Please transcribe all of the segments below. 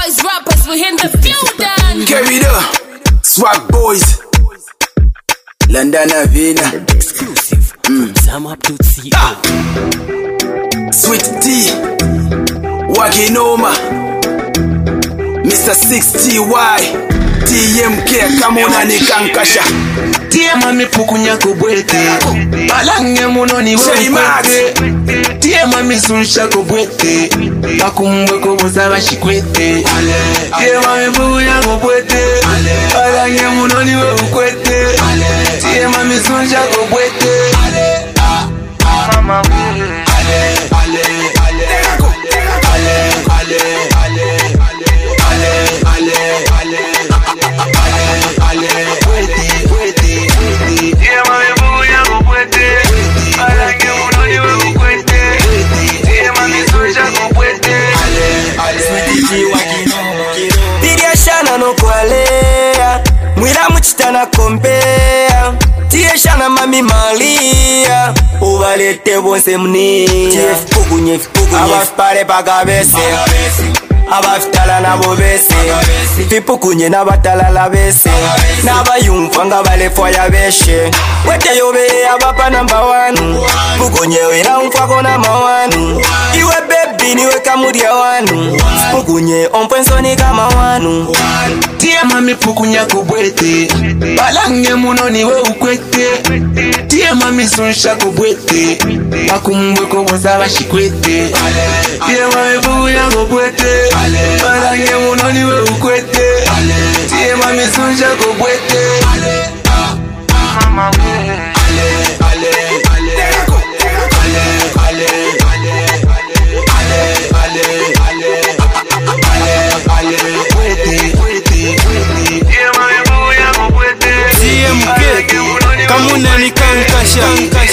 boys, rappers, we in the building. Carry the swag boys. London Avena. Exclusive. Sam up to CEO. Sweet T. Waginoma. Mr. 6TY. TMK kamona ni kankasha. Tie mami pukunya kubwete balange muno ni wete. Tie mami sunsha kubwete bakumbwe kubuza bashikwete. Tie mami pukunya kubwete balange muno ni wete. Tie mami sunsha kubwete mama Shana no kwalea mwira muchitana kompea. Tie shana mami Malia uvalete bonse mnia. Fukunye abafpare pagabese abafitala nabo bese fipukunye nabatala la bese nabayumva nga balefwa ya beshe. Wete yobe abapa number 1 fukunye wera umfako na mawanu. Iwe baby niwe kamudia wanu fukunye ompensoni kama wanu. Tie mami pukunya kubwete balange muno niwe ukwete. Tie mami sunsha kubwete bakumbwe kubuza bashikwete. Tie mami pukunya kubwete balange muno niwe ukwete. Tie mami sunsha kubwete mama kamuna ni kankasha.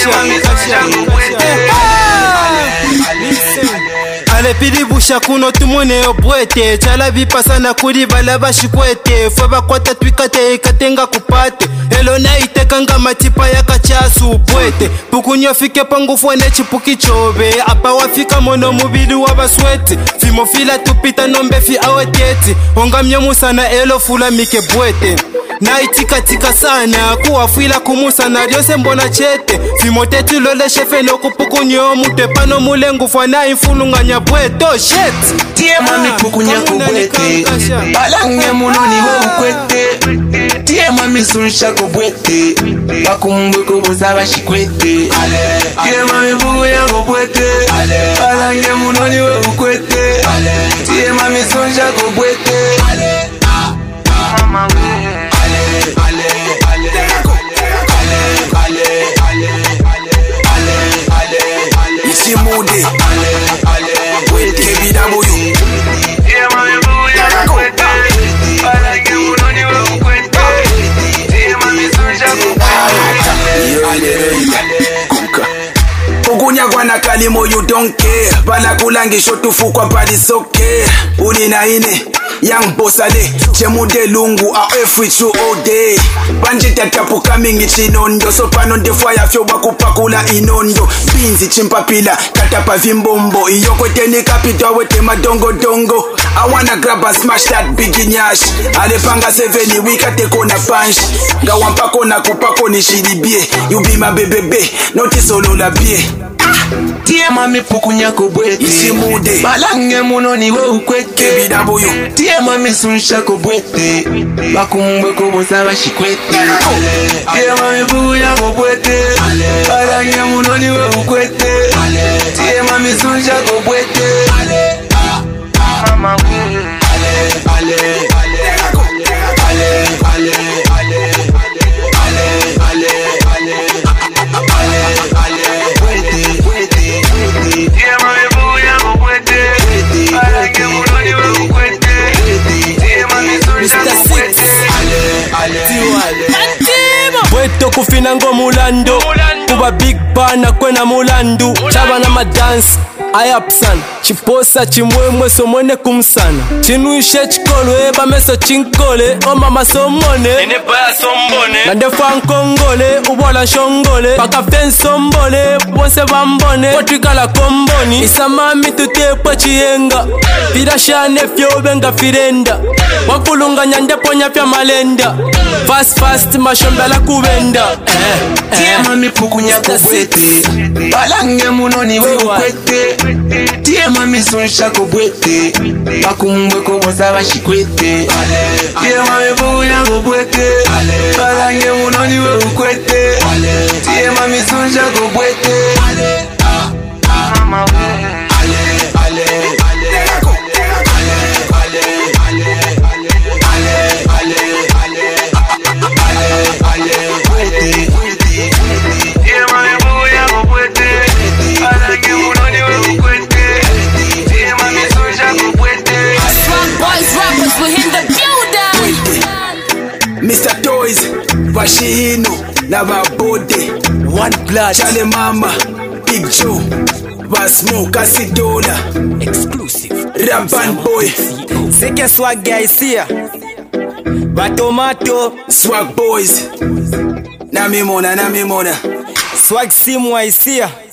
Alepili busha kuno tumone obwete. Chala vipasa na kuri bala bashikwete. Faba kwata twikate ikatenga kupate. Elo na itekanga matipa ya kachasu bwete. Pukunyo fike pangufwane chipuki chobe. Apa wafika mono mubili wabaswete. Fimofila tupita nombe fi aweteti. Onga mnyamusa na elo fula mike bwete. Na itika tika sana kuwafila kumusa na ryose mbona chete. Fimoteti lole shefe no kupukunyo mute pano mulengu fwana infulunganya bweto shit. Tie mami pukunya kubwete balange muno niwe ukwete. Tie mami sunsha kubwete bakumbwe kubuza bashikwete. Tie mami pukunya kubwete balange muno niwe ukwete. Tie mami sunsha kubwete mama Isimude KBW. Pukunya kwana kalimo you don't care. Bala kulangisho tufukwa bali so care. Unina ine young bossale chemude lungu a with you all day. Banjita tapuka mingi chinondo so pano ndefwaya fyo bakupakula inondo. Binzi chimpapila katapa vimbombo iyoko teni kapitwa wete madongo dongo. I wanna grab and smash that big nyash. Alepanga 7 wika teko na punch. Ngawampa kona kupako ni shidibie. You be my baby not solo la bie. Tie mami pukunya kubwete Isimude balange muno niwe ukwete. KBW. Tie mami sunsha kubwete bakumbwe kubuza bashikwete. Tie mami pukunya kubwete balange muno niwe ukwete. Tie mami sunsha kubwete mama Bweto kufina ngo mulando kuba big bana kwena mulandu chaba na madance ayapsana chiposa chimwemwe somone kumsana chinuishe chikolo eba meso chinkole omama somone enebaya sombone nandefa nkongole ubola nshongole pakafen sombole bose bambone otwikala komboni isamami tutepo chiyenga firashane fyobenga firenda wakulunganya ndeponya fya malenda fast mashombela kubenda Tie mami pukunya kubwete balange munoni we ukwete Tie mami sunsha kubwete bakumbwe koboza bashikwete Tie mami pukunya kubwete balange munoni we ukwete Tie mami sunsha kubwete mama we Mr. Toys, Vashino, Navabode, one blood Chale Mama, Big Joe, Vasmo, Casidola, exclusive Ramban Boy, Seke swag guys here Batomato Swag Boys, Namimona, Swag simu waisia